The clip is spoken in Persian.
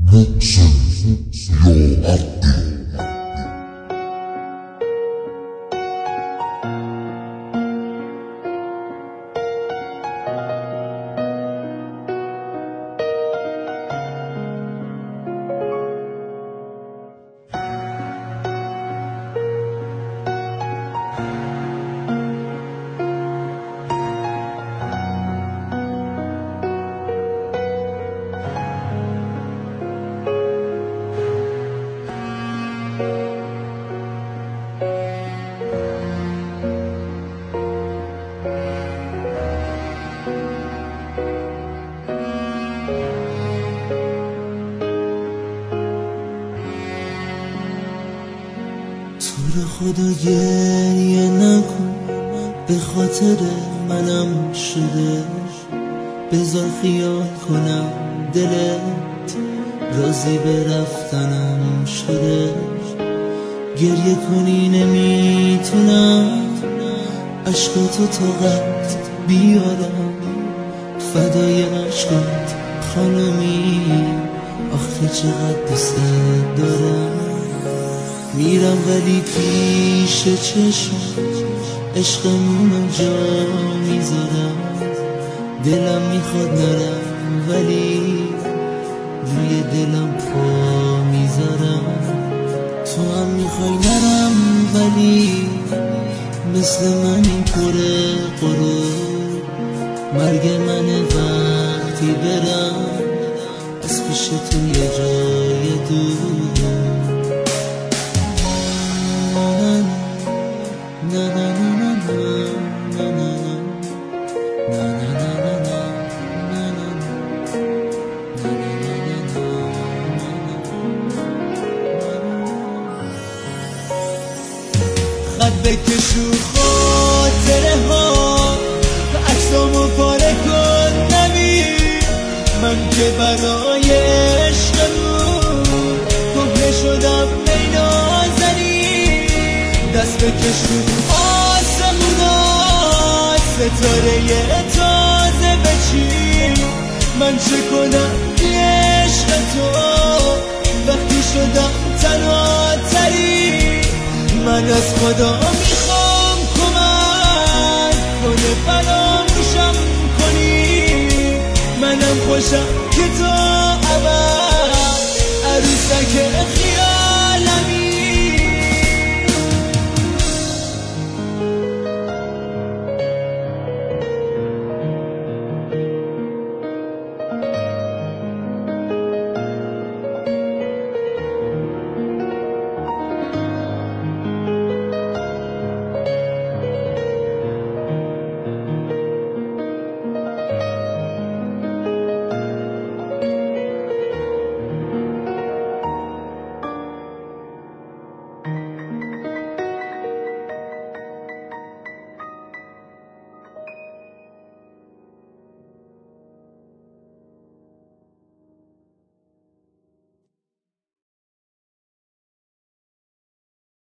محسن یا عبدی. تو رو خدا گریه نکن، به خاطر منم شده. بذار خیال کنم دلت راضی به رفتنم شده. گریه کنی نمیتونم، عشقاتو طاقت بیارم. فدای عشقات خانمی، آخه چقدر دوست دارم. میرم ولی پیش چشم عشقمونو جا میذارم. دلم میخواد نرم ولی روی دلم پا میذارم. تو هم میخوای نرم ولی مثل منی پر غرور. مرگ منه وقتی برم از پیش تو یه جای دور. خط بکشو خاطره ها، عکسامو پاره کن نبین. من که برای عشقمون کهنه شدم نینازنی. دست بکشو آسمونا، ستاره تازه بچین. من چه کنم بی عشق تو وقتی شدم تنها تری. من از خدا میخوام کمک کنه فراموشم کنی. منم خوشم که تو ابد